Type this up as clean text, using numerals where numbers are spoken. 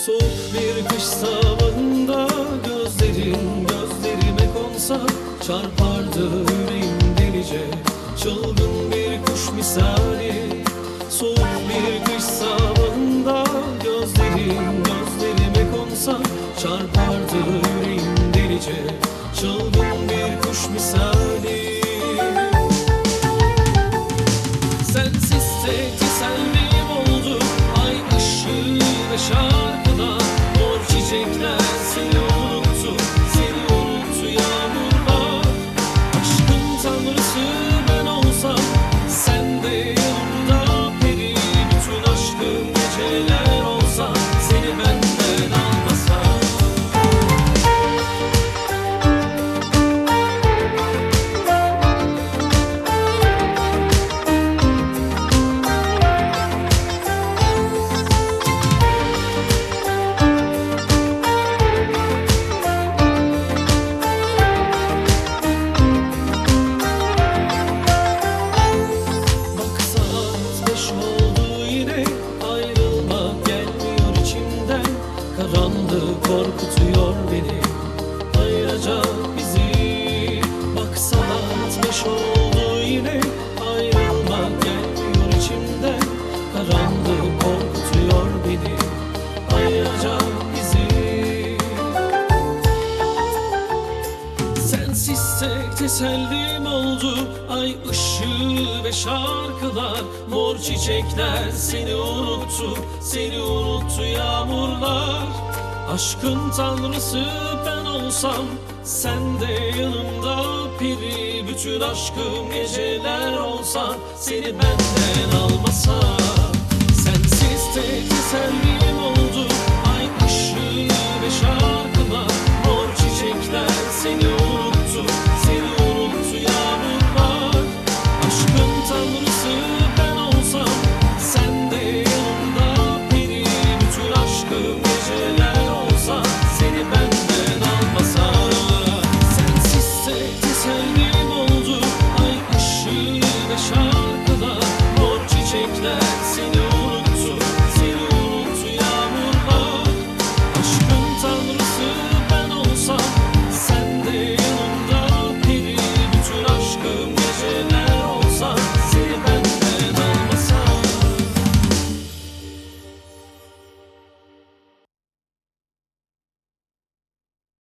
Soğuk bir kış sabahında gözlerin gözlerime konsa çarpardı yüreğim delice, çılgın bir kuş misali. Soğuk bir kış sabahında gözlerin gözlerime konsa çarpardı yüreğim delice, çılgın bir kuş misali. Sensiz tek tesellim oldu ay ışığı ve şarkılar. Mor çiçekler seni unuttu, seni unuttu yağmurlar. Aşkın tanrısı ben olsam, sen de yanımda peri. Bütün aşkım geceler olsa, seni benden almasa. Karanlık korkutuyor beni, ayıracak bizi. Bak saat 5 oldu yine, ayrılmak gelmiyor içimden. Karanlık korkutuyor beni, ayıracak bizi. Sensiz tek tesellim oldu ay ışığı ve şarkılar. Mor çiçekler seni unuttu, seni unuttu yağmurlar. Aşkın tanrısı ben olsam, sen de yanımda piri. Bütün aşkım geceler olsa, seni benden almasa. Sensiz tek tesellim